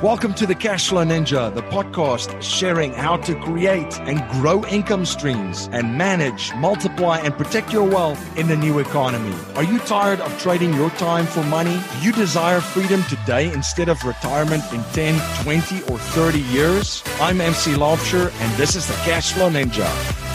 Welcome to the Cashflow Ninja, the podcast sharing how to create and grow income streams and manage, multiply, and protect your wealth in the new economy. Are you tired of trading your time for money? Do you desire freedom today instead of retirement in 10, 20, or 30 years? I'm MC Laubscher, and this is the Cashflow Ninja.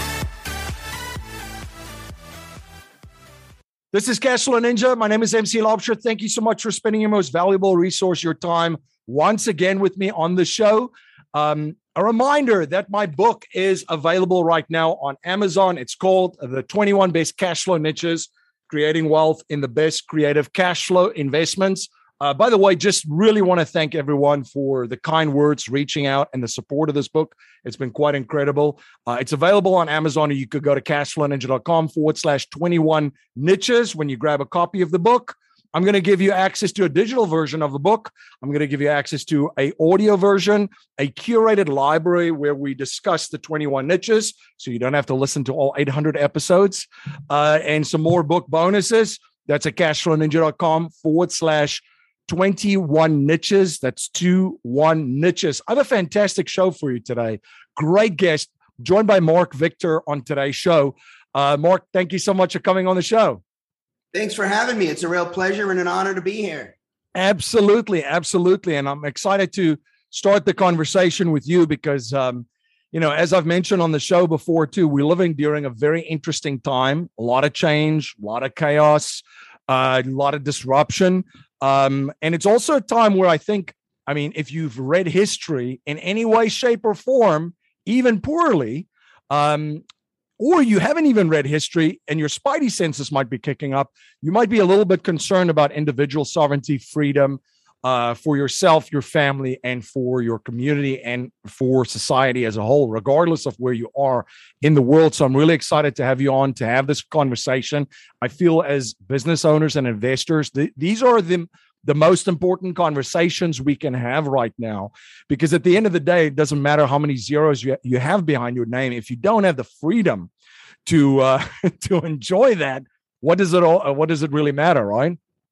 This is Cashflow Ninja. My name is MC Laubscher. Thank you so much for spending your most valuable resource, your time, once again with me on the show. A reminder that my book is available right now on Amazon. It's called The 21 Best Cashflow Niches, Creating Wealth in the Best Creative Cashflow Investments. By the way, just really want to thank everyone for the kind words, reaching out, and the support of this book. It's been quite incredible. It's available on Amazon, or you could go to cashflowninja.com/21 niches when you grab a copy of the book. I'm going to give you access to a digital version of the book. I'm going to give you access to an audio version, a curated library where we discuss the 21 niches, so you don't have to listen to all 800 episodes, and some more book bonuses. That's at cashflowninja.com/21 niches. That's 21 niches. I have a fantastic show for you today. Great guest, joined by Mark Victor on today's show. Mark, thank you so much for coming on the show. Thanks for having me. It's a real pleasure and an honor to be here. Absolutely. Absolutely. And I'm excited to start the conversation with you because, as I've mentioned on the show before too, we're living during a very interesting time, a lot of change, a lot of chaos, a lot of disruption. And it's also a time where I think, if you've read history in any way, shape, or form, even poorly, or you haven't even read history and your spidey senses might be kicking up, you might be a little bit concerned about individual sovereignty, freedom for yourself, your family, and for your community and for society as a whole, regardless of where you are in the world. So I'm really excited to have you on to have this conversation. I feel as business owners and investors, these are the most important conversations we can have right now, because at the end of the day, it doesn't matter how many zeros you have behind your name. If you don't have the freedom to enjoy that, what does it really matter, right?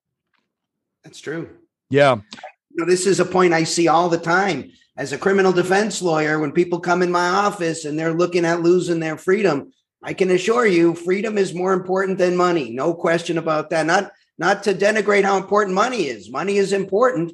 That's true. Yeah. This is a point I see all the time as a criminal defense lawyer. When people come in my office and they're looking at losing their freedom, I can assure you freedom is more important than money. No question about that. Not to denigrate how important money is. Money is important,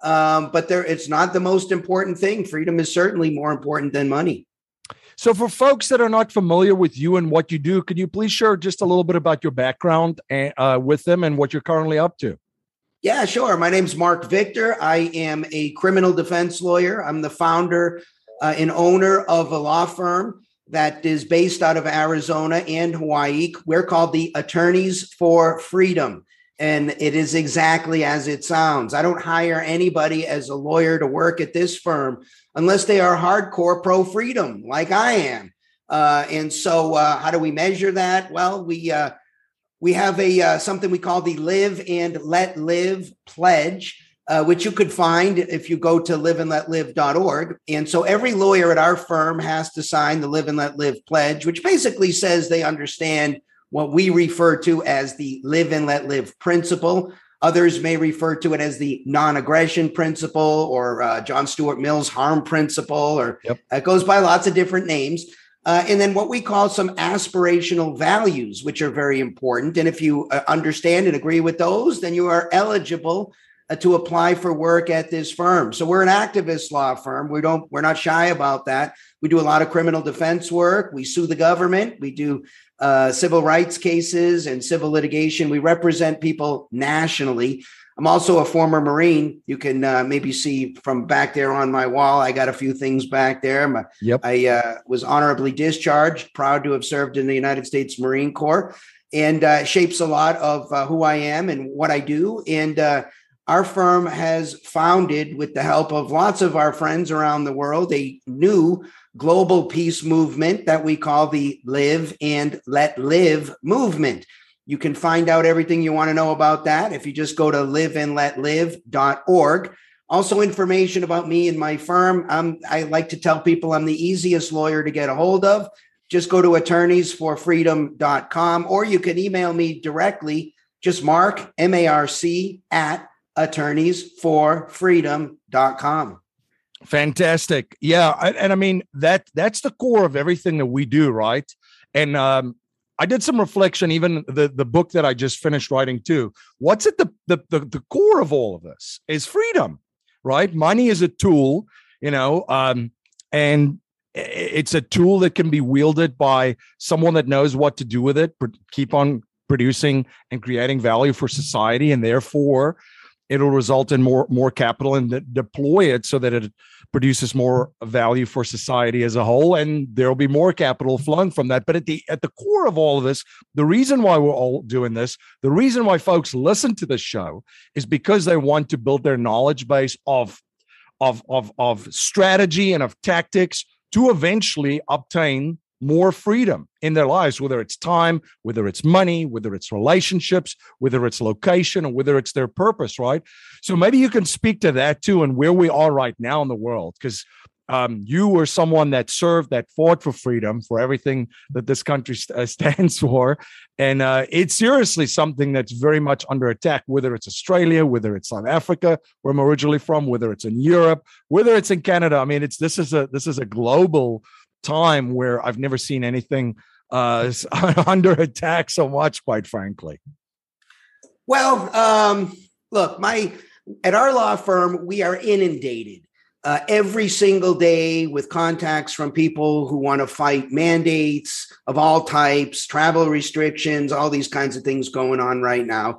but it's not the most important thing. Freedom is certainly more important than money. So for folks that are not familiar with you and what you do, could you please share just a little bit about your background with them and what you're currently up to? Yeah, sure. My name's Mark Victor. I am a criminal defense lawyer. I'm the founder and owner of a law firm that is based out of Arizona and Hawaii. We're called the Attorneys for Freedom. And it is exactly as it sounds. I don't hire anybody as a lawyer to work at this firm unless they are hardcore pro-freedom, like I am. And so how do we measure that? Well, we have something we call the Live and Let Live Pledge, which you could find if you go to liveandletlive.org. And so every lawyer at our firm has to sign the Live and Let Live Pledge, which basically says they understand what we refer to as the live and let live principle. Others may refer to it as the non-aggression principle or John Stuart Mill's harm principle, or it goes by lots of different names. And then what we call some aspirational values, which are very important. And if you understand and agree with those, then you are eligible to apply for work at this firm. So we're an activist law firm. We're not shy about that. We do a lot of criminal defense work. We sue the government. We do civil rights cases and civil litigation. We represent people nationally. I'm also a former Marine. You can maybe see from back there on my wall, I got a few things back there. I was honorably discharged, proud to have served in the United States Marine Corps, and shapes a lot of who I am and what I do. And our firm has founded, with the help of lots of our friends around the world, a new global peace movement that we call the Live and Let Live movement. You can find out everything you want to know about that if you just go to liveandletlive.org. Also, information about me and my firm. I like to tell people I'm the easiest lawyer to get a hold of. Just go to attorneysforfreedom.com, or you can email me directly, just Mark, MARC, at attorneysforfreedom.com. Fantastic. Yeah. And I mean, that's the core of everything that we do, right? And I did some reflection, even the book that I just finished writing too. What's at the core of all of this is freedom, right? Money is a tool, and it's a tool that can be wielded by someone that knows what to do with it, keep on producing and creating value for society, and therefore it'll result in more capital, and deploy it so that it produces more value for society as a whole, and there'll be more capital flowing from that. But at the core of all of this, the reason why we're all doing this, the reason why folks listen to this show, is because they want to build their knowledge base of strategy and of tactics to eventually obtain more freedom in their lives, whether it's time, whether it's money, whether it's relationships, whether it's location, or whether it's their purpose, right? So maybe you can speak to that too, and where we are right now in the world, because you were someone that served, that fought for freedom, for everything that this country stands for. And it's seriously something that's very much under attack, whether it's Australia, whether it's South Africa, where I'm originally from, whether it's in Europe, whether it's in Canada. I mean, this is a global time where I've never seen anything under attack so much, quite frankly. Well, look, at our law firm, we are inundated every single day with contacts from people who want to fight mandates of all types, travel restrictions, all these kinds of things going on right now.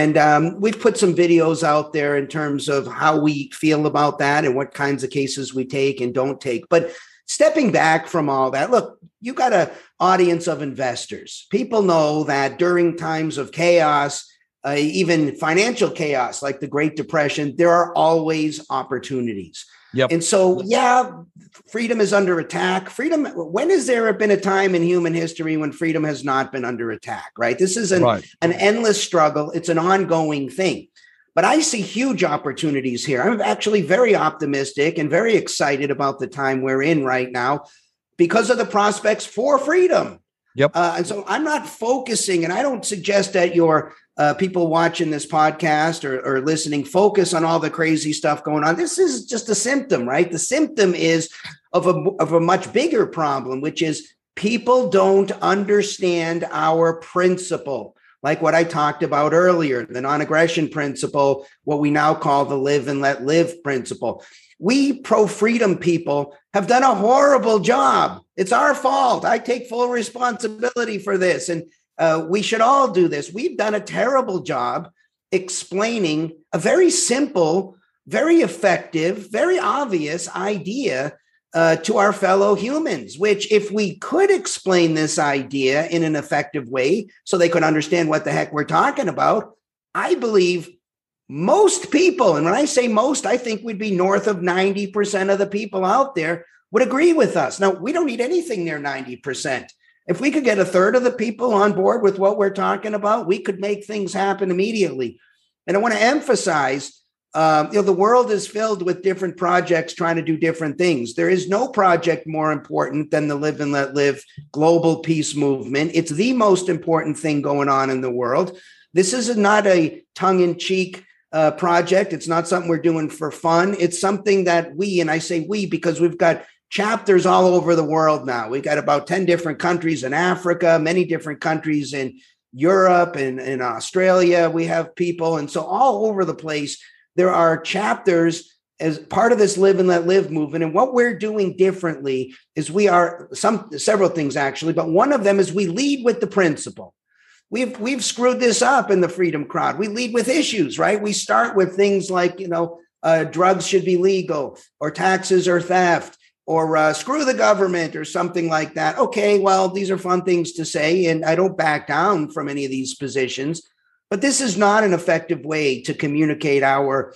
And we've put some videos out there in terms of how we feel about that and what kinds of cases we take and don't take. But stepping back from all that, look, you got an audience of investors. People know that during times of chaos, even financial chaos like the Great Depression, there are always opportunities. Yep. And so, yeah, freedom is under attack. Freedom. When has there been a time in human history when freedom has not been under attack, right? This is an endless struggle. It's an ongoing thing. But I see huge opportunities here. I'm actually very optimistic and very excited about the time we're in right now because of the prospects for freedom. Yep. And so I'm not focusing, and I don't suggest that your people watching this podcast or listening focus on all the crazy stuff going on. This is just a symptom, right? The symptom is of a much bigger problem, which is people don't understand our principle. Like what I talked about earlier, the non-aggression principle, what we now call the live and let live principle. We pro-freedom people have done a horrible job. It's our fault. I take full responsibility for this. And we should all do this. We've done a terrible job explaining a very simple, very effective, very obvious idea to our fellow humans, which if we could explain this idea in an effective way so they could understand what the heck we're talking about, I believe most people, and when I say most, I think we'd be north of 90% of the people out there would agree with us. Now, we don't need anything near 90%. If we could get a third of the people on board with what we're talking about, we could make things happen immediately. And I want to emphasize, the world is filled with different projects trying to do different things. There is no project more important than the Live and Let Live global peace movement. It's the most important thing going on in the world. This is not a tongue-in-cheek project. It's not something we're doing for fun. It's something that we, and I say we because we've got chapters all over the world now. We've got about 10 different countries in Africa, many different countries in Europe and in Australia. We have people. And so all over the place, there are chapters as part of this Live and Let Live movement. And what we're doing differently is several things actually, but one of them is we lead with the principle. We've screwed this up in the freedom crowd. We lead with issues, right? We start with things like, drugs should be legal, or taxes or theft, or screw the government or something like that. Okay, well, these are fun things to say, and I don't back down from any of these positions. But this is not an effective way to communicate our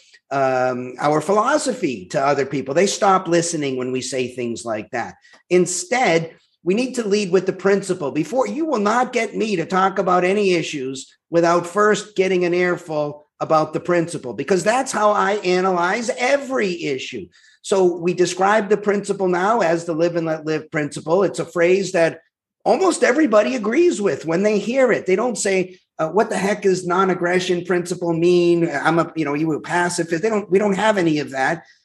philosophy to other people. They stop listening when we say things like that. Instead, we need to lead with the principle. Before, you will not get me to talk about any issues without first getting an earful about the principle, because that's how I analyze every issue. So we describe the principle now as the Live and Let Live principle. It's a phrase that almost everybody agrees with when they hear it. They don't say, what the heck does non-aggression principle mean? You a pacifist. We don't have any of that.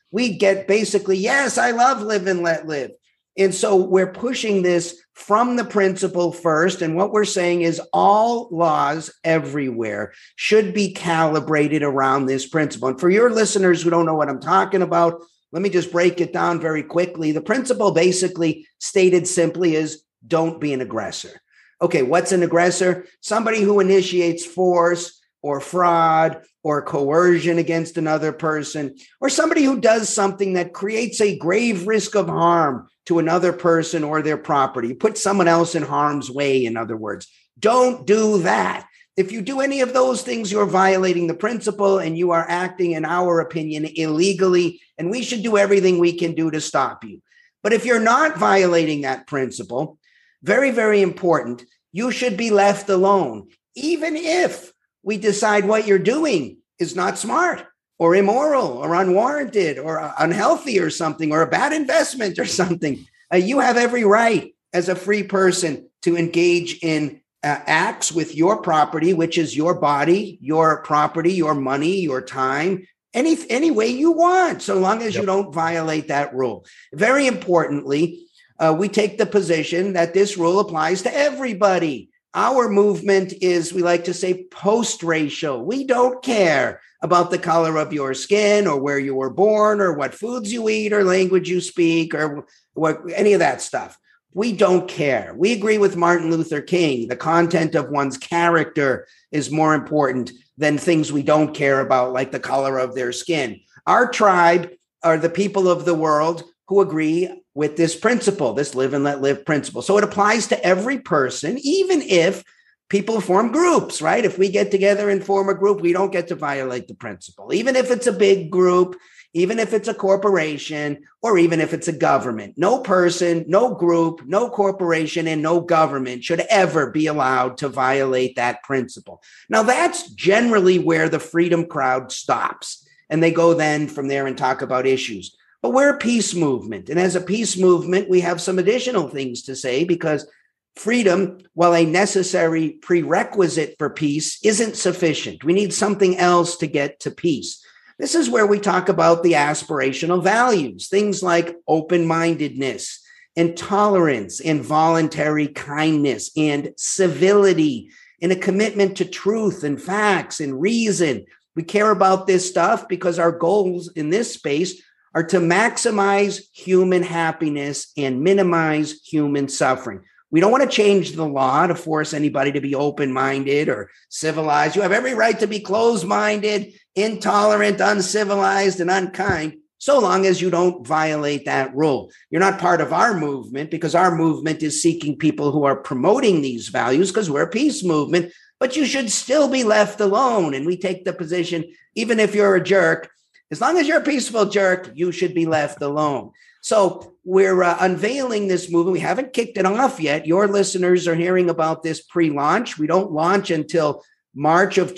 we get basically, yes, I love live and let live. And so we're pushing this from the principle first. And what we're saying is all laws everywhere should be calibrated around this principle. And for your listeners who don't know what I'm talking about, let me just break it down very quickly. The principle basically stated simply is don't be an aggressor. Okay, what's an aggressor? Somebody who initiates force or fraud or coercion against another person, or somebody who does something that creates a grave risk of harm to another person or their property. Put someone else in harm's way, in other words. Don't do that. If you do any of those things, you're violating the principle and you are acting, in our opinion, illegally, and we should do everything we can do to stop you. But if you're not violating that principle, very, very important, you should be left alone, even if we decide what you're doing is not smart or immoral or unwarranted or unhealthy or something, or a bad investment or something. You have every right as a free person to engage in acts with your property, which is your body, your property, your money, your time, any way you want, so long as you don't violate that rule. Very importantly, we take the position that this rule applies to everybody. Our movement is, we like to say, post-racial. We don't care about the color of your skin or where you were born or what foods you eat or language you speak or what, any of that stuff. We don't care. We agree with Martin Luther King. The content of one's character is more important than things we don't care about, like the color of their skin. Our tribe are the people of the world who agree with this principle, this live and let live principle. So it applies to every person, even if people form groups, right? If we get together and form a group, we don't get to violate the principle, even if it's a big group, even if it's a corporation, or even if it's a government. No person, no group, no corporation, and no government should ever be allowed to violate that principle. Now, that's generally where the freedom crowd stops. And they go then from there and talk about issues. But we're a peace movement. And as a peace movement, we have some additional things to say, because freedom, while a necessary prerequisite for peace, isn't sufficient. We need something else to get to peace. This is where we talk about the aspirational values, things like open-mindedness and tolerance and voluntary kindness and civility and a commitment to truth and facts and reason. We care about this stuff because our goals in this space are to maximize human happiness and minimize human suffering. We don't want to change the law to force anybody to be open-minded or civilized. You have every right to be closed-minded, intolerant, uncivilized, and unkind, so long as you don't violate that rule. You're not part of our movement, because our movement is seeking people who are promoting these values, because we're a peace movement, but you should still be left alone. And we take the position, even if you're a jerk, as long as you're a peaceful jerk, you should be left alone. So we're unveiling this movement. We haven't kicked it off yet. Your listeners are hearing about this pre-launch. We don't launch until March of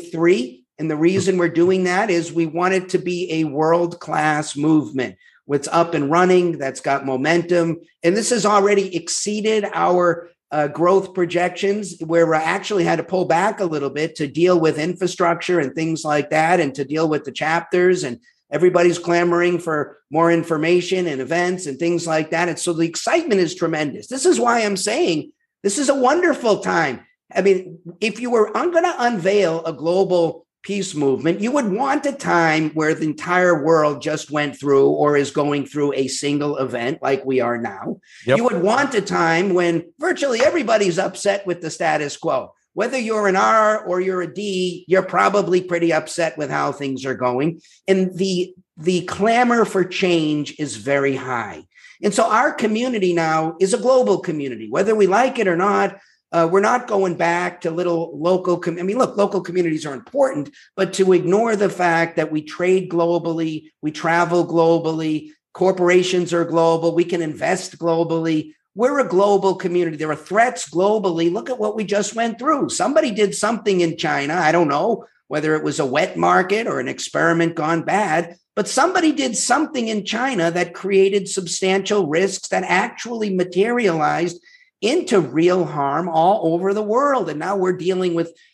23. And the reason we're doing that is we want it to be a world-class movement. What's up and running, that's got momentum. And this has already exceeded our growth projections, where we actually had to pull back a little bit to deal with infrastructure and things like that, and to deal with the chapters, and everybody's clamoring for more information and events and things like that. And so the excitement is tremendous. This is why I'm saying this is a wonderful time. I mean, if you were going to unveil a global peace movement, you would want a time where the entire world just went through or is going through a single event like we are now. Yep. You would want a time when virtually everybody's upset with the status quo. Whether you're an R or you're a D, you're probably pretty upset with how things are going. And the clamor for change is very high. And so our community now is a global community, whether we like it or not. We're not going back to little local. Local communities are important, but to ignore the fact that we trade globally, we travel globally, corporations are global, we can invest globally. We're a global community. There are threats globally. Look at what we just went through. Somebody did something in China. I don't know whether it was a wet market or an experiment gone bad, but somebody did something in China that created substantial risks that actually materialized into real harm all over the world. And now we're dealing with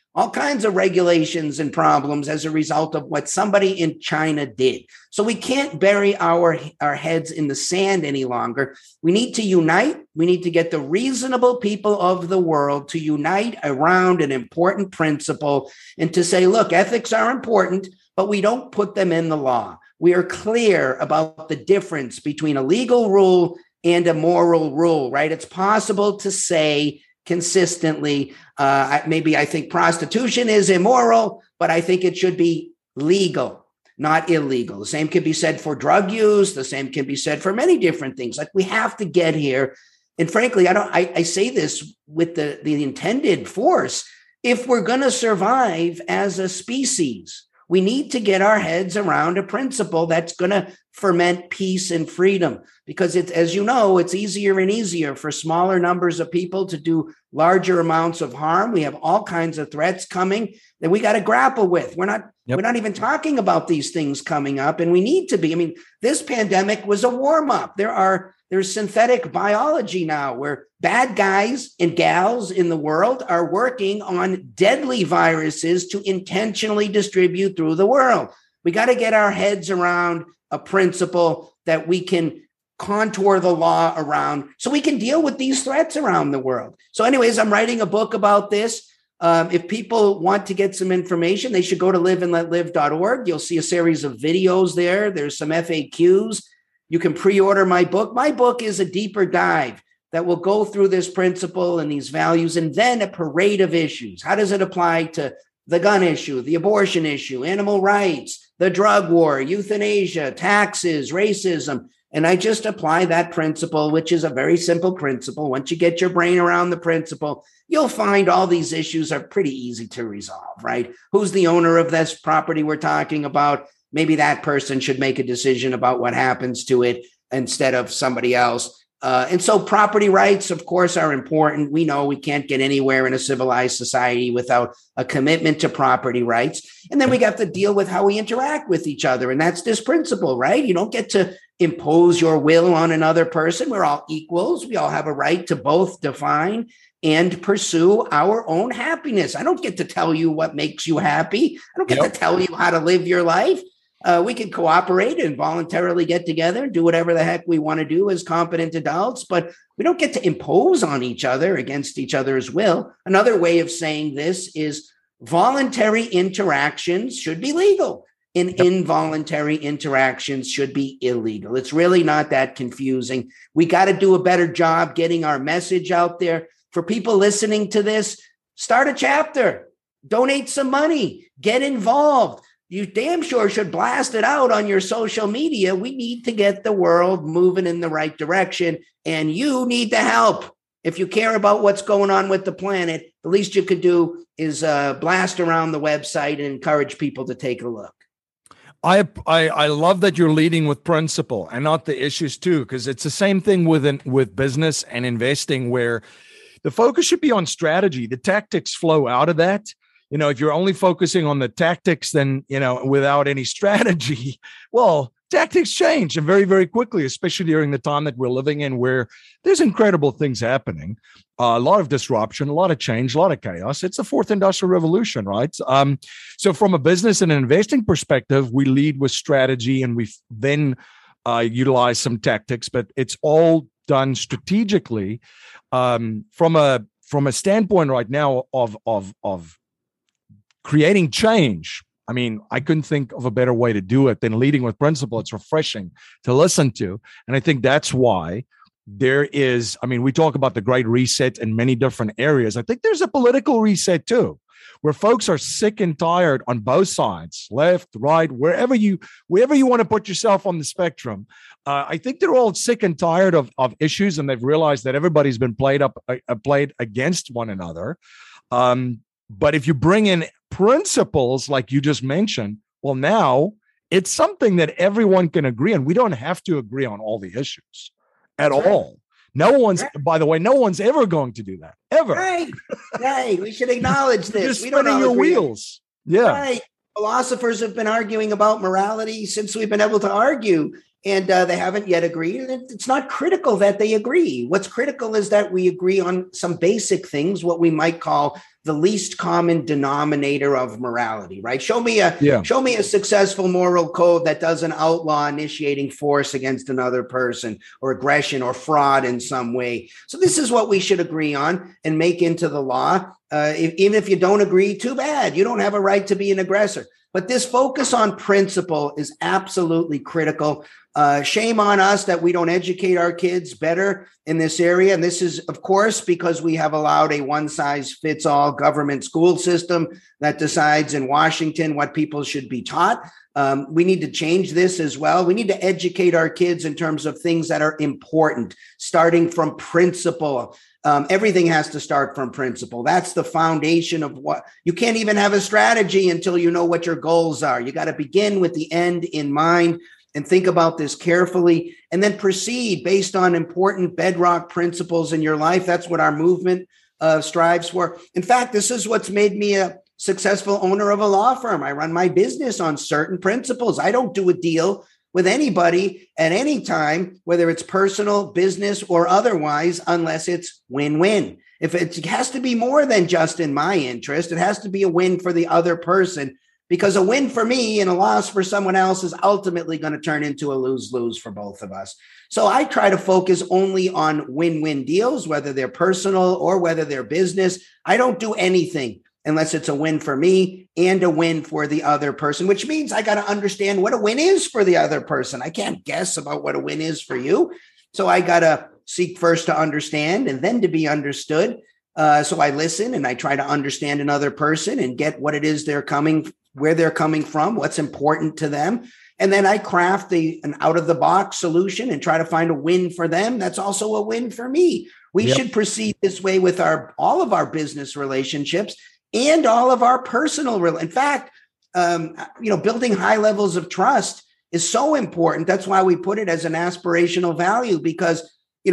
all kinds of regulations and problems as a result of what somebody in China did. So we can't bury our heads in the sand any longer. We need to unite. We need to get the reasonable people of the world to unite around an important principle and to say, look, ethics are important, but we don't put them in the law. We are clear about the difference between a legal rule and a moral rule, right? It's possible to say consistently, maybe I think prostitution is immoral, but I think it should be legal, not illegal. The same can be said for drug use. The same can be said for many different things. Like, we have to get here. And frankly, I say this with the intended force. If we're going to survive as a species, we need to get our heads around a principle that's going to ferment peace and freedom, because it's, as you know, it's easier and easier for smaller numbers of people to do larger amounts of harm. We have all kinds of threats coming that we got to grapple with. We're not even talking about these things coming up, and we need to be. I mean, this pandemic was a warm up. There's synthetic biology now where bad guys and gals in the world are working on deadly viruses to intentionally distribute through the world. We got to get our heads around a principle that we can contour the law around so we can deal with these threats around the world. So anyways, I'm writing a book about this. If people want to get some information, they should go to liveandletlive.org. You'll see a series of videos there. There's some FAQs. You can pre-order my book. My book is a deeper dive that will go through this principle and these values, and then a parade of issues. How does it apply to the gun issue, the abortion issue, animal rights, the drug war, euthanasia, taxes, racism? And I just apply that principle, which is a very simple principle. Once you get your brain around the principle, you'll find all these issues are pretty easy to resolve, right? Who's the owner of this property we're talking about? Maybe that person should make a decision about what happens to it instead of somebody else. And so property rights, of course, are important. We know we can't get anywhere in a civilized society without a commitment to property rights. And then we have to deal with how we interact with each other. And that's this principle, right? You don't get to impose your will on another person. We're all equals. We all have a right to both define and pursue our own happiness. I don't get to tell you what makes you happy. I don't get to tell you how to live your life. We can cooperate and voluntarily get together and do whatever the heck we want to do as competent adults, but we don't get to impose on each other against each other's will. Another way of saying this is voluntary interactions should be legal and involuntary interactions should be illegal. It's really not that confusing. We got to do a better job getting our message out there. For people listening to this, start a chapter, donate some money, get involved. You damn sure should blast it out on your social media. We need to get the world moving in the right direction, and you need to help. If you care about what's going on with the planet, the least you could do is blast around the website and encourage people to take a look. I love that you're leading with principle and not the issues too, because it's the same thing with business and investing, where the focus should be on strategy. The tactics flow out of that. You know, if you're only focusing on the tactics, then, you know, without any strategy, well, tactics change, and very, very quickly, especially during the time that we're living in, where there's incredible things happening, a lot of disruption, a lot of change, a lot of chaos. It's the fourth industrial revolution, right? So from a business and an investing perspective, we lead with strategy, and we then utilize some tactics, but it's all done strategically. From a standpoint right now of creating change, I mean, I couldn't think of a better way to do it than leading with principle. It's refreshing to listen to. And I think that's why there is, I mean, we talk about the Great Reset in many different areas. I think there's a political reset too, where folks are sick and tired on both sides, left, right, wherever you want to put yourself on the spectrum. I think they're all sick and tired of issues, and they've realized that everybody's been played against one another. But if you bring in principles like you just mentioned, well, now it's something that everyone can agree on. We don't have to agree on all the issues at all. By the way, no one's ever going to do that, ever. Right. We should acknowledge this. You're spinning your wheels. Yeah. Right. Philosophers have been arguing about morality since we've been able to argue. and they haven't yet agreed. And it's not critical that they agree. What's critical is that we agree on some basic things, what we might call the least common denominator of morality, right? Show me a successful moral code that doesn't outlaw initiating force against another person or aggression or fraud in some way. So this is what we should agree on and make into the law. Even if you don't agree, too bad. You don't have a right to be an aggressor. But this focus on principle is absolutely critical. Shame on us that we don't educate our kids better in this area. And this is, of course, because we have allowed a one-size-fits-all government school system that decides in Washington what people should be taught. We need to change this as well. We need to educate our kids in terms of things that are important, starting from principle. Everything has to start from principle. That's the foundation of what you can't even have a strategy until you know what your goals are. You got to begin with the end in mind and think about this carefully and then proceed based on important bedrock principles in your life. That's what our movement strives for. In fact, this is what's made me a successful owner of a law firm. I run my business on certain principles. I don't do a deal with anybody at any time, whether it's personal, business, or otherwise, unless it's win-win. If it has to be more than just in my interest, it has to be a win for the other person, because a win for me and a loss for someone else is ultimately going to turn into a lose-lose for both of us. So I try to focus only on win-win deals, whether they're personal or whether they're business. I don't do anything unless it's a win for me and a win for the other person, which means I got to understand what a win is for the other person. I can't guess about what a win is for you. So I got to seek first to understand and then to be understood. So I listen and I try to understand another person and get what it is where they're coming from, what's important to them. And then I craft an out-of-the-box solution and try to find a win for them. That's also a win for me. We should proceed this way with all of our business relationships and all of our personal. In fact, building high levels of trust is so important. That's why we put it as an aspirational value, because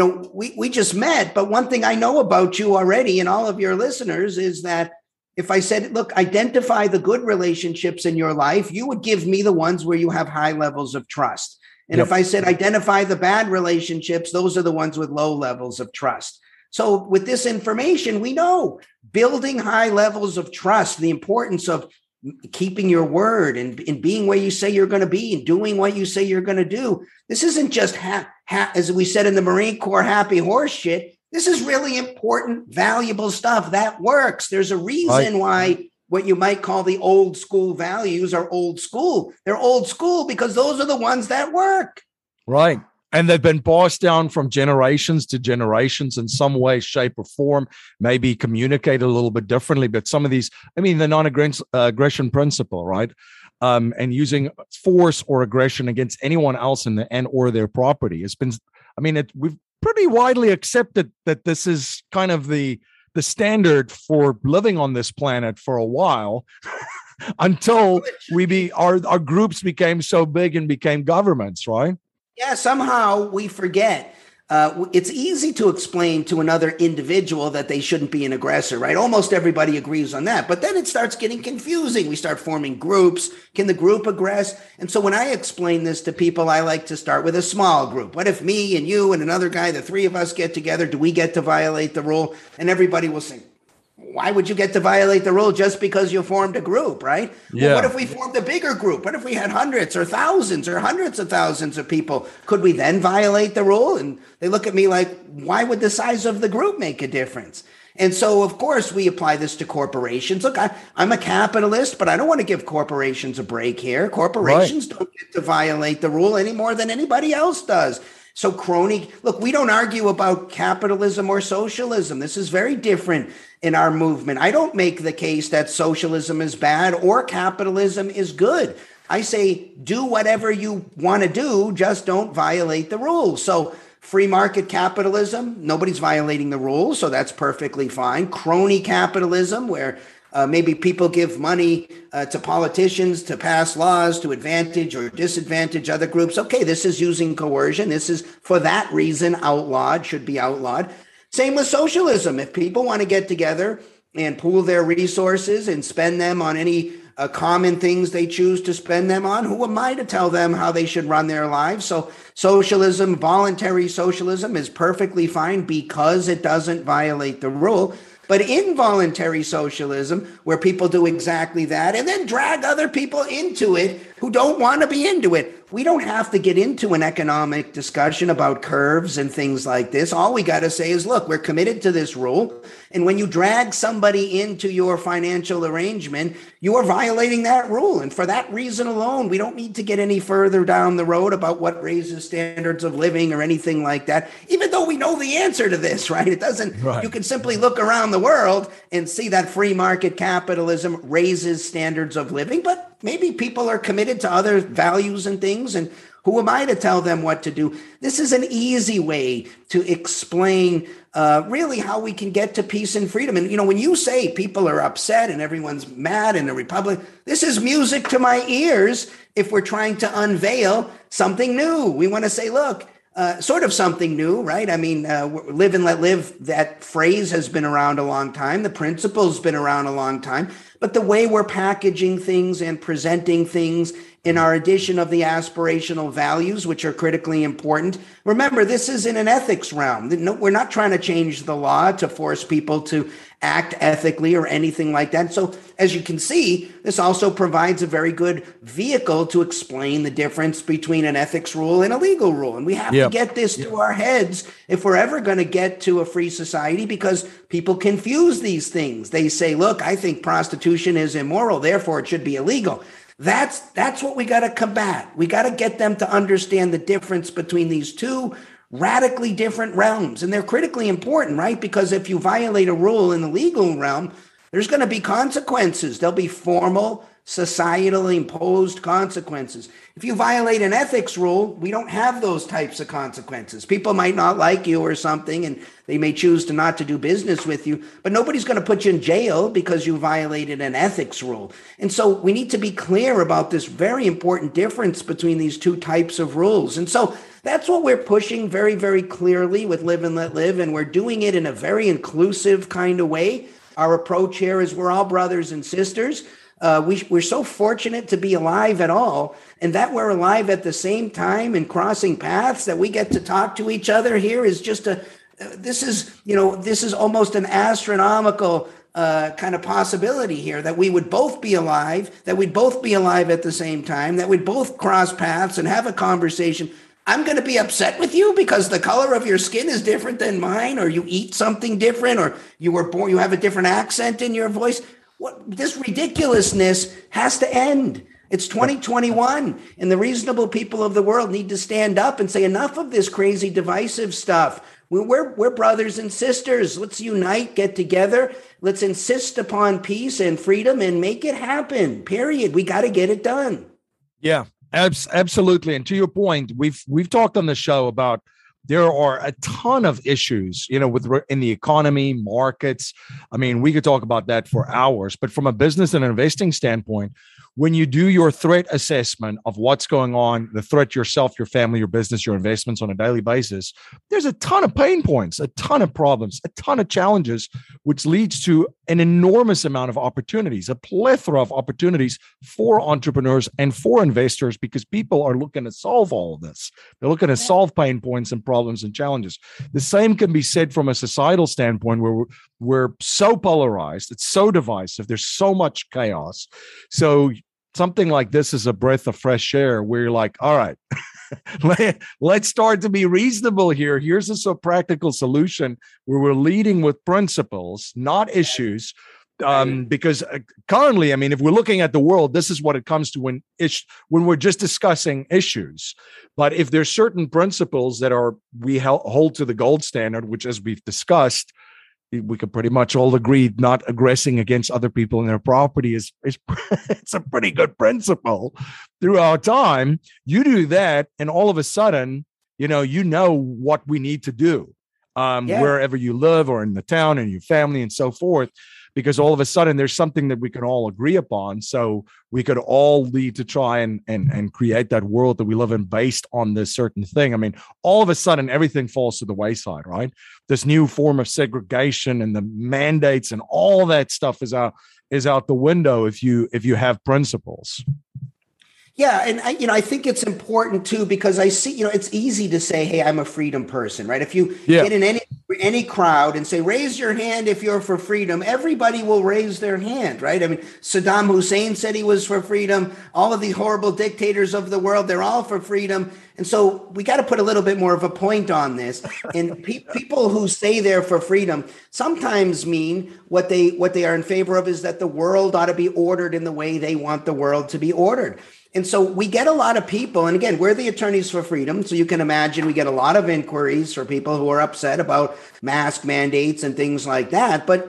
we just met. But one thing I know about you already and all of your listeners is that if I said, look, identify the good relationships in your life, you would give me the ones where you have high levels of trust. And if I said, identify the bad relationships, those are the ones with low levels of trust. So with this information, we know building high levels of trust, the importance of keeping your word and being where you say you're going to be and doing what you say you're going to do. This isn't just, as we said in the Marine Corps, happy horse shit. This is really important, valuable stuff that works. There's a reason why what you might call the old school values are old school. They're old school because those are the ones that work. Right. And they've been passed down from generations to generations in some way, shape, or form, maybe communicated a little bit differently. But some of these, the non-aggression principle, right? And using force or aggression against anyone else and or their property. It's been, we've pretty widely accepted that this is kind of the standard for living on this planet for a while until our groups became so big and became governments, right? Yeah, somehow we forget. It's easy to explain to another individual that they shouldn't be an aggressor, right? Almost everybody agrees on that. But then it starts getting confusing. We start forming groups. Can the group aggress? And so when I explain this to people, I like to start with a small group. What if me and you and another guy, the three of us get together? Do we get to violate the rule? And everybody will say, why would you get to violate the rule just because you formed a group, right? Yeah. Well, what if we formed a bigger group? What if we had hundreds or thousands or hundreds of thousands of people? Could we then violate the rule? And they look at me like, why would the size of the group make a difference? And so, of course, we apply this to corporations. Look, I'm a capitalist, but I don't want to give corporations a break here. Corporations don't get to violate the rule any more than anybody else does. So look, we don't argue about capitalism or socialism. This is very different in our movement. I don't make the case that socialism is bad or capitalism is good. I say, do whatever you want to do, just don't violate the rules. So free market capitalism, nobody's violating the rules, so that's perfectly fine. Crony capitalism, where maybe people give money to politicians to pass laws to advantage or disadvantage other groups. Okay, this is using coercion. This is, for that reason, outlawed, should be outlawed. Same with socialism. If people want to get together and pool their resources and spend them on any common things they choose to spend them on. Who am I to tell them how they should run their lives? So socialism, voluntary socialism, is perfectly fine because it doesn't violate the rule. But involuntary socialism, where people do exactly that and then drag other people into it who don't want to be into it. We don't have to get into an economic discussion about curves and things like this. All we got to say is, look, we're committed to this rule. And when you drag somebody into your financial arrangement, you are violating that rule. And for that reason alone, we don't need to get any further down the road about what raises standards of living or anything like that, even though we know the answer to this, right? It doesn't, right. You can simply look around the world and see that free market capitalism raises standards of living, but maybe people are committed to other values and things, and who am I to tell them what to do? This is an easy way to explain really how we can get to peace and freedom. And, when you say people are upset and everyone's mad in the Republic, this is music to my ears if we're trying to unveil something new. We want to say, look, sort of something new, right? I mean, live and let live, that phrase has been around a long time. The principle's been around a long time. But the way we're packaging things and presenting things in our addition of the aspirational values, which are critically important. Remember, this is in an ethics realm. We're not trying to change the law to force people to act ethically or anything like that. So as you can see, this also provides a very good vehicle to explain the difference between an ethics rule and a legal rule. And we have to get this to our heads if we're ever going to get to a free society, because people confuse these things. They say, look, I think prostitution is immoral, therefore it should be illegal. That's what we got to combat. We got to get them to understand the difference between these two radically different realms. And they're critically important, right? Because if you violate a rule in the legal realm, there's going to be consequences. There'll be formal, societally imposed consequences. If you violate an ethics rule, we don't have those types of consequences. People might not like you or something, and they may choose to not to do business with you, but nobody's going to put you in jail because you violated an ethics rule. And so we need to be clear about this very important difference between these two types of rules. And so that's what we're pushing very, very clearly with Live and Let Live, and we're doing it in a very inclusive kind of way. Our approach here is we're all brothers and sisters. We're so fortunate to be alive at all, and that we're alive at the same time and crossing paths, that we get to talk to each other here is just this is almost an astronomical kind of possibility here, that we would both be alive, that we'd both be alive at the same time, that we'd both cross paths and have a conversation. I'm going to be upset with you because the color of your skin is different than mine, or you eat something different, or you were born, you have a different accent in your voice. This ridiculousness has to end. It's 2021, and the reasonable people of the world need to stand up and say, enough of this crazy divisive stuff. We're brothers and sisters. Let's unite, get together. Let's insist upon peace and freedom and make it happen, period. We got to get it done. Yeah, absolutely. And to your point, we've talked on the show about there are a ton of issues, in the economy, markets. I mean, we could talk about that for hours, but from a business and investing standpoint, when you do your threat assessment of what's going on, the threat to yourself, your family, your business, your investments on a daily basis, there's a ton of pain points, a ton of problems, a ton of challenges, which leads to an enormous amount of opportunities, a plethora of opportunities for entrepreneurs and for investors, because people are looking to solve all of this. They're looking to solve pain points and problems and challenges. The same can be said from a societal standpoint, where we're so polarized, it's so divisive, there's so much chaos. So something like this is a breath of fresh air where you're like, all right, let's start to be reasonable here. Here's a practical solution where we're leading with principles, not issues. Because currently, I mean, if we're looking at the world, this is what it comes to when we're just discussing issues. But if there's certain principles that we hold to the gold standard, which, as we've discussed, we could pretty much all agree not aggressing against other people and their property is it's a pretty good principle throughout time. You do that, and all of a sudden, you know what we need to do wherever you live or in the town and your family and so forth, because all of a sudden there's something that we can all agree upon. So we could all lead to try and create that world that we live in based on this certain thing. I mean, all of a sudden everything falls to the wayside, right? This new form of segregation and the mandates and all that stuff is out is out the window if you have principles. Yeah, and I think it's important too, because I see, it's easy to say, "Hey, I'm a freedom person," right? If you get in any crowd and say, "Raise your hand if you're for freedom," everybody will raise their hand, right? I mean, Saddam Hussein said he was for freedom. All of these horrible dictators of the world, they're all for freedom. And so we got to put a little bit more of a point on this. And people who say they're for freedom sometimes mean what they are in favor of is that the world ought to be ordered in the way they want the world to be ordered. And so we get a lot of people, and again, we're the attorneys for freedom. So you can imagine we get a lot of inquiries for people who are upset about mask mandates and things like that. But,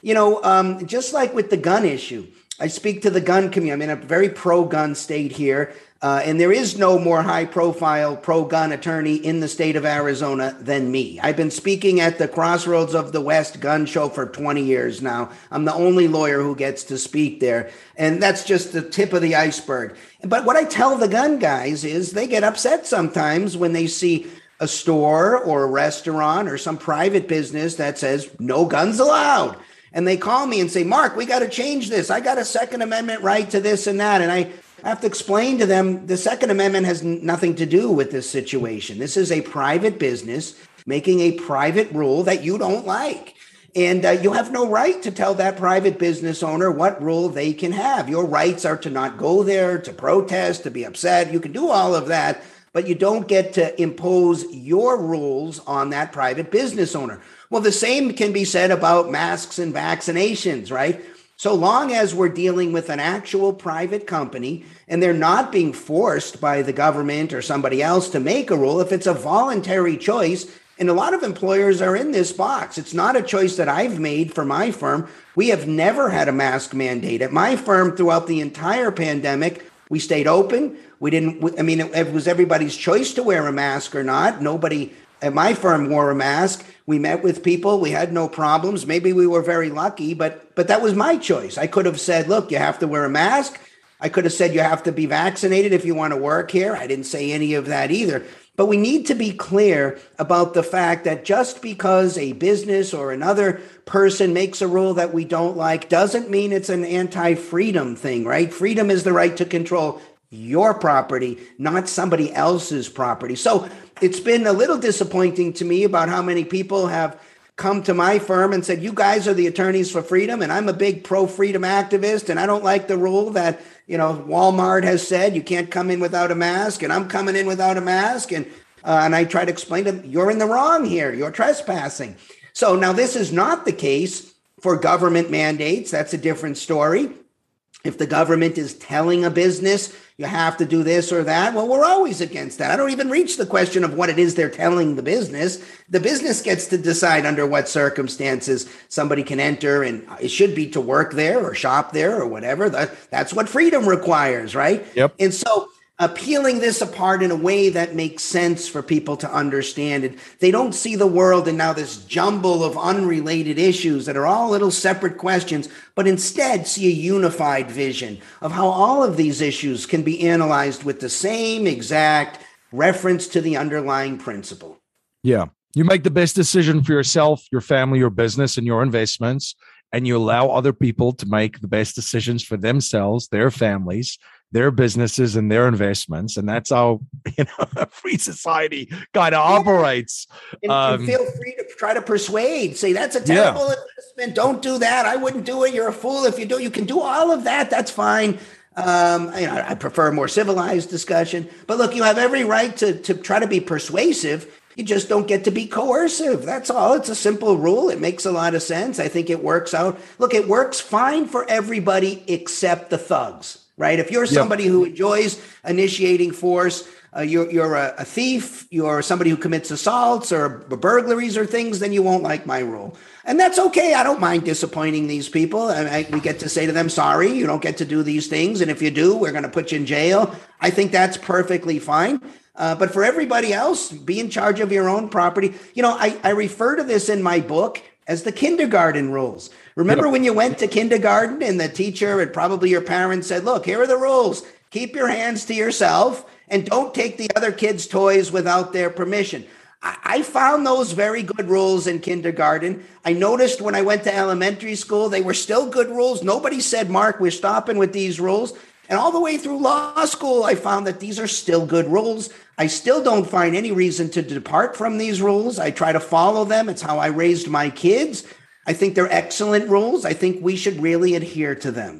just like with the gun issue, I speak to the gun community. I'm in a very pro-gun state here. And there is no more high-profile pro-gun attorney in the state of Arizona than me. I've been speaking at the Crossroads of the West gun show for 20 years now. I'm the only lawyer who gets to speak there. And that's just the tip of the iceberg. But what I tell the gun guys is they get upset sometimes when they see a store or a restaurant or some private business that says no guns allowed. And they call me and say, "Mark, we got to change this. I got a Second Amendment right to this and that." And I have to explain to them the Second Amendment has nothing to do with this situation. This is a private business making a private rule that you don't like. And you have no right to tell that private business owner what rule they can have. Your rights are to not go there, to protest, to be upset. You can do all of that, but you don't get to impose your rules on that private business owner. Well, the same can be said about masks and vaccinations, right? So long as we're dealing with an actual private company and they're not being forced by the government or somebody else to make a rule, if it's a voluntary choice, and a lot of employers are in this box. It's not a choice that I've made for my firm. We have never had a mask mandate. At my firm, throughout the entire pandemic, we stayed open. It was everybody's choice to wear a mask or not. Nobody at my firm wore a mask. We met with people. We had no problems. Maybe we were very lucky, but that was my choice. I could have said, "Look, you have to wear a mask." I could have said, "You have to be vaccinated if you want to work here." I didn't say any of that either. But we need to be clear about the fact that just because a business or another person makes a rule that we don't like doesn't mean it's an anti-freedom thing, right? Freedom is the right to control your property, not somebody else's property. So it's been a little disappointing to me about how many people have come to my firm and said, "You guys are the attorneys for freedom, and I'm a big pro-freedom activist, and I don't like the rule that, Walmart has said you can't come in without a mask, and I'm coming in without a mask." And I try to explain to them, "You're in the wrong here. You're trespassing." So now this is not the case for government mandates. That's a different story. If the government is telling a business, "You have to do this or that," well, we're always against that. I don't even reach the question of what it is they're telling the business. The business gets to decide under what circumstances somebody can enter, and it should be to work there or shop there or whatever. That's what freedom requires, right? Yep. And so peeling this apart in a way that makes sense for people to understand it. They don't see the world in now this jumble of unrelated issues that are all little separate questions, but instead see a unified vision of how all of these issues can be analyzed with the same exact reference to the underlying principle. Yeah. You make the best decision for yourself, your family, your business, and your investments, and you allow other people to make the best decisions for themselves, their families, their businesses, and their investments. And that's how a free society kind of operates. And feel free to try to persuade, say that's a terrible investment. Don't do that. I wouldn't do it. You're a fool if you do. You can do all of that. That's fine. I prefer a more civilized discussion. But look, you have every right to try to be persuasive. You just don't get to be coercive. That's all. It's a simple rule. It makes a lot of sense. I think it works out. Look, it works fine for everybody except the thugs, right? If you're somebody who enjoys initiating force, you're a thief, you're somebody who commits assaults or burglaries or things, then you won't like my rule. And that's okay. I don't mind disappointing these people. We get to say to them, "Sorry, you don't get to do these things. And if you do, we're going to put you in jail." I think that's perfectly fine. But for everybody else, be in charge of your own property. I refer to this in my book as the kindergarten rules. Remember when you went to kindergarten and the teacher and probably your parents said, "Look, here are the rules. Keep your hands to yourself and don't take the other kids' toys without their permission." I found those very good rules in kindergarten. I noticed when I went to elementary school, they were still good rules. Nobody said, Mark, we're stopping with these rules. And all the way through law school, I found that these are still good rules. I still don't find any reason to depart from these rules. I try to follow them. It's how I raised my kids. I think they're excellent rules. I think we should really adhere to them.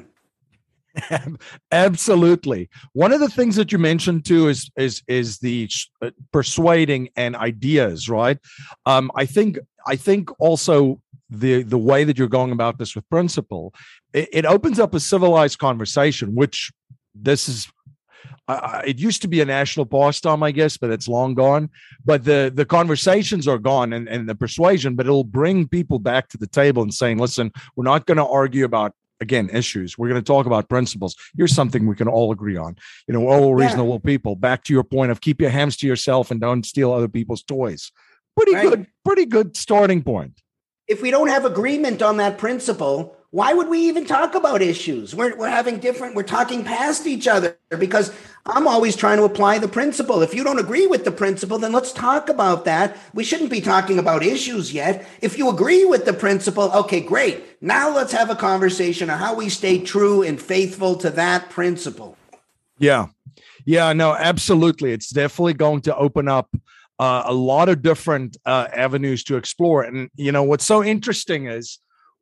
Absolutely. One of the things that you mentioned too is the persuading and ideas, right? I think also the way that you're going about this with principle, it opens up a civilized conversation, which this is. It used to be a national pastime, I guess, but it's long gone. But the conversations are gone and the persuasion, but it'll bring people back to the table and saying, listen, we're not going to argue about, again, issues. We're going to talk about principles. Here's something we can all agree on. We're all reasonable people. Back to your point of keep your hands to yourself and don't steal other people's toys. Pretty good starting point. If we don't have agreement on that principle, why would we even talk about issues? We're talking past each other because I'm always trying to apply the principle. If you don't agree with the principle, then let's talk about that. We shouldn't be talking about issues yet. If you agree with the principle, okay, great. Now let's have a conversation on how we stay true and faithful to that principle. Yeah, no, absolutely. It's definitely going to open up a lot of different avenues to explore. And, what's so interesting is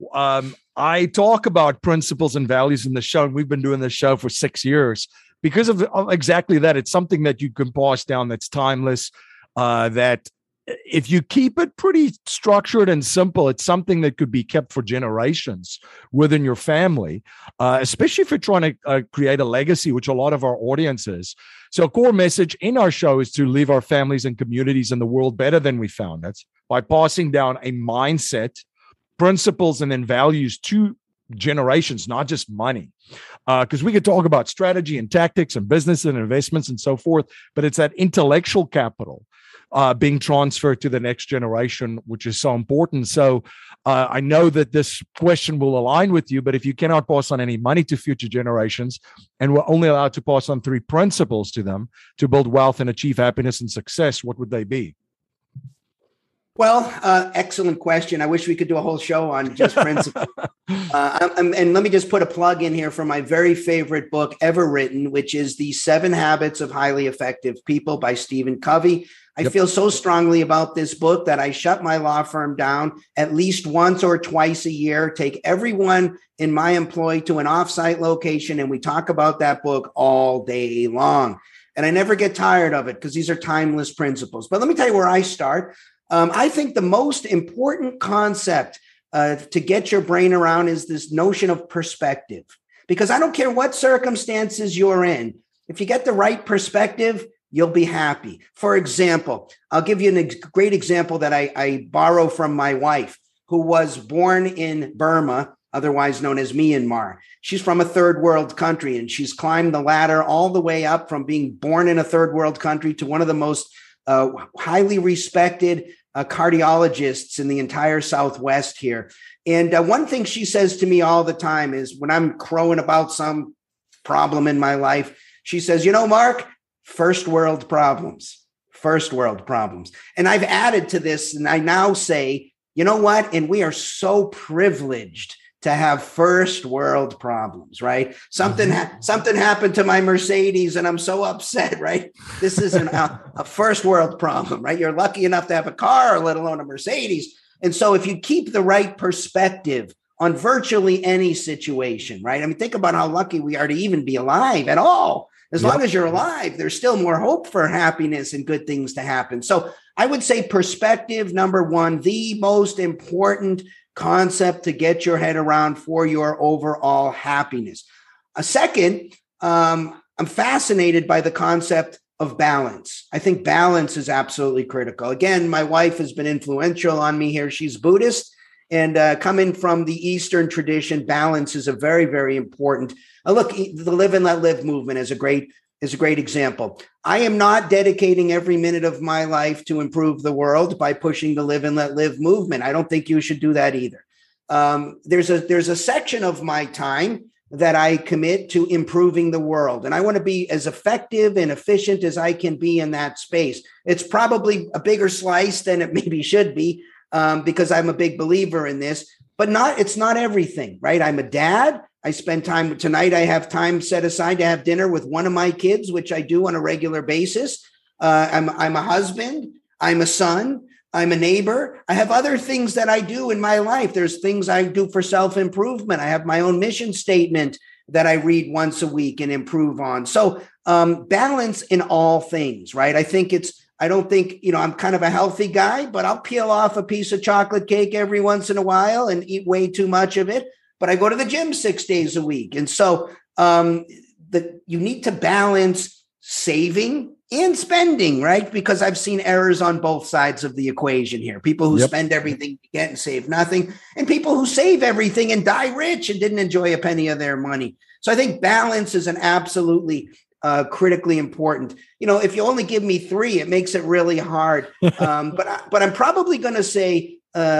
I talk about principles and values in the show, and we've been doing this show for 6 years because of exactly that. It's something that you can pass down that's timeless, that if you keep it pretty structured and simple, it's something that could be kept for generations within your family, especially if you're trying to create a legacy, which a lot of our audience is. So a core message in our show is to leave our families and communities in the world better than we found it by passing down a mindset, principles, and then values to generations, not just money. Because we could talk about strategy and tactics and business and investments and so forth, but it's that intellectual capital being transferred to the next generation, which is so important. So I know that this question will align with you, but if you cannot pass on any money to future generations and we're only allowed to pass on 3 principles to them to build wealth and achieve happiness and success, what would they be? Well, excellent question. I wish we could do a whole show on just principles. And let me just put a plug in here for my very favorite book ever written, which is The 7 Habits of Highly Effective People by Stephen Covey. I feel so strongly about this book that I shut my law firm down at least once or twice a year, take everyone in my employ to an offsite location, and we talk about that book all day long. And I never get tired of it because these are timeless principles. But let me tell you where I start. I think the most important concept to get your brain around is this notion of perspective, because I don't care what circumstances you're in. If you get the right perspective, you'll be happy. For example, I'll give you a great example that I borrow from my wife, who was born in Burma, otherwise known as Myanmar. She's from a third world country, and she's climbed the ladder all the way up from being born in a third world country to one of the most highly respected cardiologists in the entire Southwest here. And one thing she says to me all the time is when I'm crowing about some problem in my life, she says, Mark, first world problems. And I've added to this, and I now say, you know what? And we are so privileged to have first world problems, right? Something happened to my Mercedes and I'm so upset, right? This isn't a first world problem, right? You're lucky enough to have a car, let alone a Mercedes. And so if you keep the right perspective on virtually any situation, right? I mean, think about how lucky we are to even be alive at all. As long as you're alive, there's still more hope for happiness and good things to happen. So I would say perspective, number one, the most important concept to get your head around for your overall happiness. A second, I'm fascinated by the concept of balance. I think balance is absolutely critical. Again, my wife has been influential on me here. She's Buddhist, and coming from the Eastern tradition, balance is a very, very important. Look, the Live and Let Live movement is a great example. I am not dedicating every minute of my life to improve the world by pushing the Live and Let Live movement. I don't think you should do that either. There's a section of my time that I commit to improving the world. And I want to be as effective and efficient as I can be in that space. It's probably a bigger slice than it maybe should be, because I'm a big believer in this, but it's not everything, right? I'm a dad. I spend time tonight. I have time set aside to have dinner with one of my kids, which I do on a regular basis. I'm a husband. I'm a son. I'm a neighbor. I have other things that I do in my life. There's things I do for self-improvement. I have my own mission statement that I read once a week and improve on. So balance in all things, right? I don't think, I'm kind of a healthy guy, but I'll peel off a piece of chocolate cake every once in a while and eat way too much of it. But I go to the gym 6 days a week. And so you need to balance saving and spending, right? Because I've seen errors on both sides of the equation here. People who spend everything to get and save nothing, and people who save everything and die rich and didn't enjoy a penny of their money. So I think balance is an absolutely critically important. If you only give me 3, it makes it really hard. But I'm probably going to say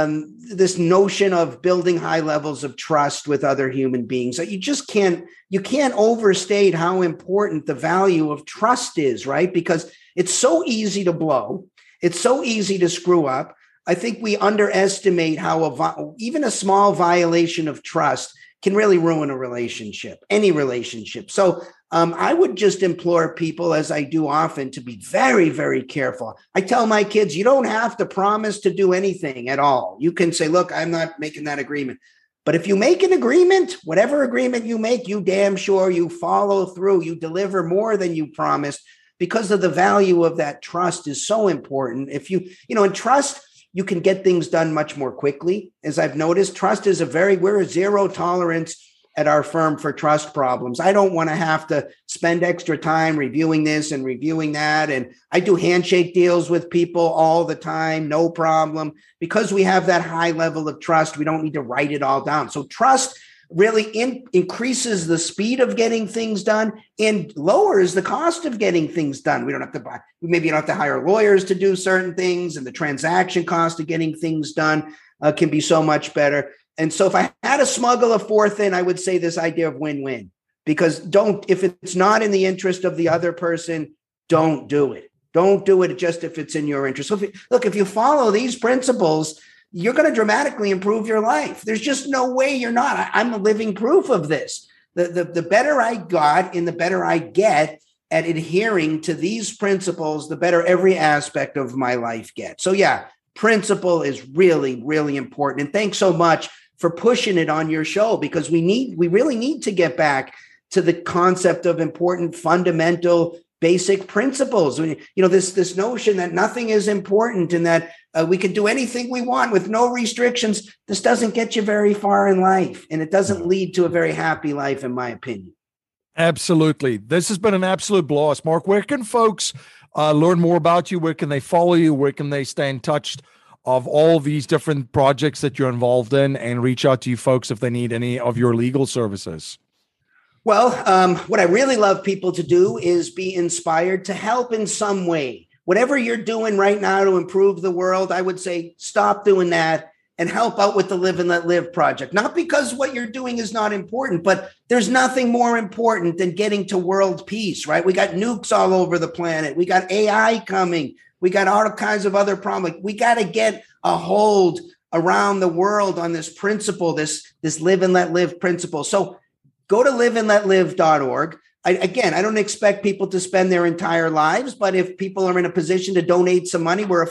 this notion of building high levels of trust with other human beings. That you can't overstate how important the value of trust is, right? Because it's so easy to blow. It's so easy to screw up. I think we underestimate how even a small violation of trust can really ruin a relationship, any relationship. So I would just implore people, as I do often, to be very, very careful. I tell my kids, you don't have to promise to do anything at all. You can say, look, I'm not making that agreement. But if you make an agreement, whatever agreement you make, you damn sure you follow through, you deliver more than you promised, because of the value of that trust is so important. If in trust, you can get things done much more quickly. As I've noticed, trust is we're a zero tolerance at our firm for trust problems. I don't want to have to spend extra time reviewing this and reviewing that. And I do handshake deals with people all the time, no problem. Because we have that high level of trust, we don't need to write it all down. So trust really increases the speed of getting things done and lowers the cost of getting things done. You don't have to hire lawyers to do certain things, and the transaction cost of getting things done can be so much better. And so if I had to smuggle a 4th in, I would say this idea of win-win, because if it's not in the interest of the other person, don't do it. Don't do it just if it's in your interest. So if you follow these principles, you're going to dramatically improve your life. There's just no way you're not. I'm a living proof of this. The better I got and the better I get at adhering to these principles, the better every aspect of my life gets. So yeah, principle is really, really important. And thanks so much for pushing it on your show, because we really need to get back to the concept of important, fundamental, basic principles. This notion that nothing is important and that we can do anything we want with no restrictions. This doesn't get you very far in life, and it doesn't lead to a very happy life, in my opinion. Absolutely. This has been an absolute blast. Mark, where can folks learn more about you? Where can they follow you? Where can they stay in touch of all these different projects that you're involved in, and reach out to you folks if they need any of your legal services? Well, what I really love people to do is be inspired to help in some way. Whatever you're doing right now to improve the world, I would say stop doing that and help out with the Live and Let Live project. Not because what you're doing is not important, but there's nothing more important than getting to world peace, right? We got nukes all over the planet. We got AI coming. We got all kinds of other problems. We got to get a hold around the world on this principle, this Live and Let Live principle. So go to liveandletlive.org. I don't expect people to spend their entire lives, but if people are in a position to donate some money, we're a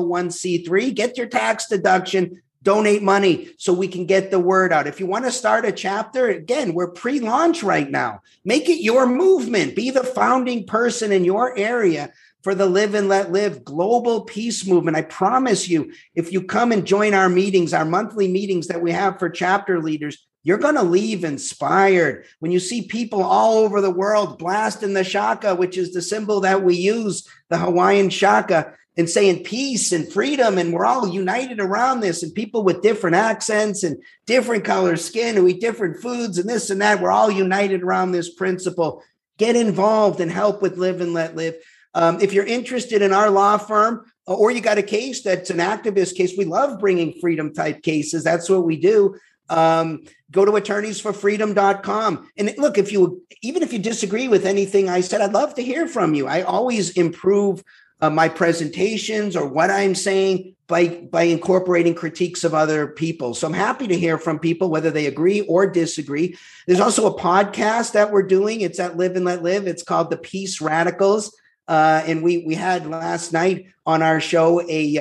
501c3, get your tax deduction, donate money so we can get the word out. If you want to start a chapter, again, we're pre-launch right now. Make it your movement. Be the founding person in your area for the Live and Let Live global peace movement. I promise you, if you come and join our meetings, our monthly meetings that we have for chapter leaders, you're going to leave inspired. When you see people all over the world blasting the shaka, which is the symbol that we use, the Hawaiian shaka, and saying peace and freedom, and we're all united around this, and people with different accents and different color skin who eat different foods and this and that, we're all united around this principle. Get involved and help with Live and Let Live. If you're interested in our law firm, or you got a case that's an activist case, we love bringing freedom type cases. That's what we do. Go to attorneysforfreedom.com. And look, even if you disagree with anything I said, I'd love to hear from you. I always improve my presentations or what I'm saying by incorporating critiques of other people. So I'm happy to hear from people, whether they agree or disagree. There's also a podcast that we're doing. It's at Live and Let Live. It's called The Peace Radicals. And we had last night on our show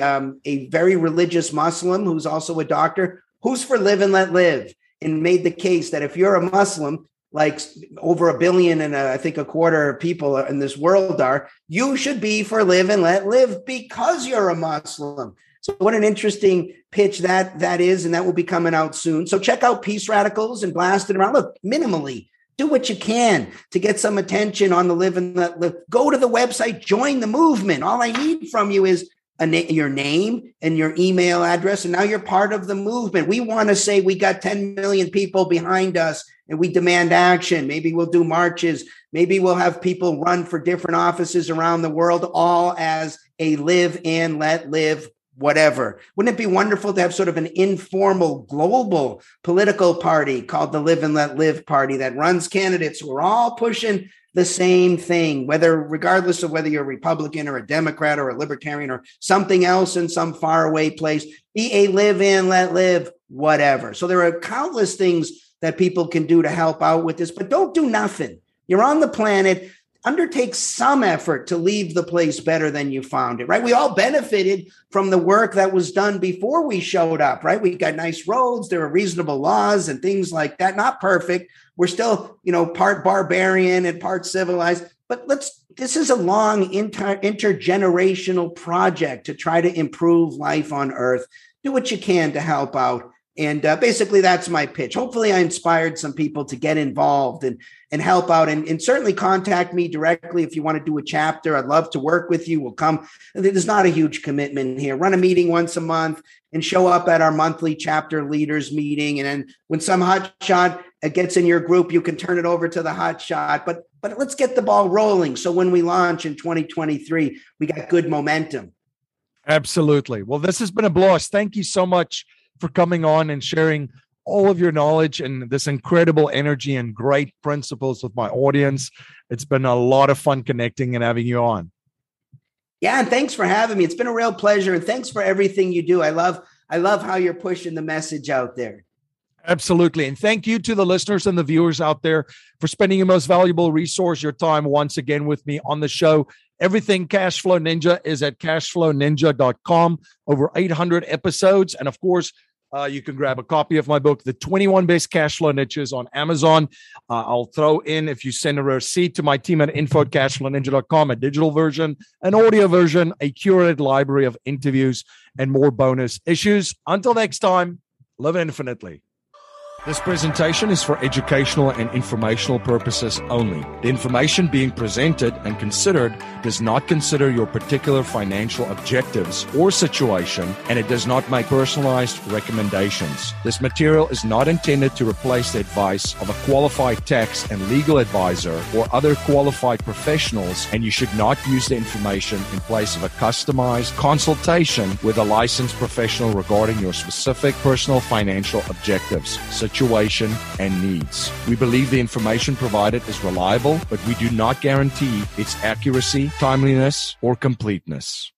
a very religious Muslim who's also a doctor who's for Live and Let Live, and made the case that if you're a Muslim, like over 1 billion and I think 1/4 of people in this world are, you should be for Live and Let Live because you're a Muslim. So what an interesting pitch that is, and that will be coming out soon. So check out Peace Radicals and blast it around. Look, minimally, do what you can to get some attention on the Live and Let Live. Go to the website, join the movement. All I need from you is your name and your email address, and now you're part of the movement. We want to say we got 10 million people behind us and we demand action. Maybe we'll do marches. Maybe we'll have people run for different offices around the world, all as a Live and Let Live whatever. Wouldn't it be wonderful to have sort of an informal global political party called the Live and Let Live Party that runs candidates who are all pushing the same thing, regardless of whether you're a Republican or a Democrat or a Libertarian or something else in some faraway place, be a Live and Let Live, whatever. So there are countless things that people can do to help out with this, but don't do nothing. You're on the planet. Undertake some effort to leave the place better than you found it, right? We all benefited from the work that was done before we showed up, right? We got nice roads. There are reasonable laws and things like that. Not perfect. We're still, part barbarian and part civilized, but this is a long intergenerational project to try to improve life on Earth. Do what you can to help out. And basically, that's my pitch. Hopefully, I inspired some people to get involved and help out. And certainly contact me directly if you want to do a chapter. I'd love to work with you. We'll come. There's not a huge commitment here. Run a meeting once a month and show up at our monthly chapter leaders meeting. And then when some hotshot gets in your group, you can turn it over to the hotshot. But let's get the ball rolling. So when we launch in 2023, we got good momentum. Absolutely. Well, this has been a blast. Thank you so much for coming on and sharing all of your knowledge and this incredible energy and great principles with my audience. It's been a lot of fun connecting and having you on. Yeah, and thanks for having me. It's been a real pleasure, and thanks for everything you do. I love how you're pushing the message out there. Absolutely. And thank you to the listeners and the viewers out there for spending your most valuable resource, your time, once again with me on the show. Everything Cashflow Ninja is at cashflowninja.com. Over 800 episodes. And of course, you can grab a copy of my book, The 21 Best Cashflow Niches, on Amazon. I'll throw in, if you send a receipt to my team at info@cashflowninja.com, a digital version, an audio version, a curated library of interviews, and more bonus issues. Until next time, live infinitely. This presentation is for educational and informational purposes only. The information being presented and considered does not consider your particular financial objectives or situation, and it does not make personalized recommendations. This material is not intended to replace the advice of a qualified tax and legal advisor or other qualified professionals, and you should not use the information in place of a customized consultation with a licensed professional regarding your specific personal financial objectives, situation, and needs. We believe the information provided is reliable, but we do not guarantee its accuracy, timeliness, or completeness.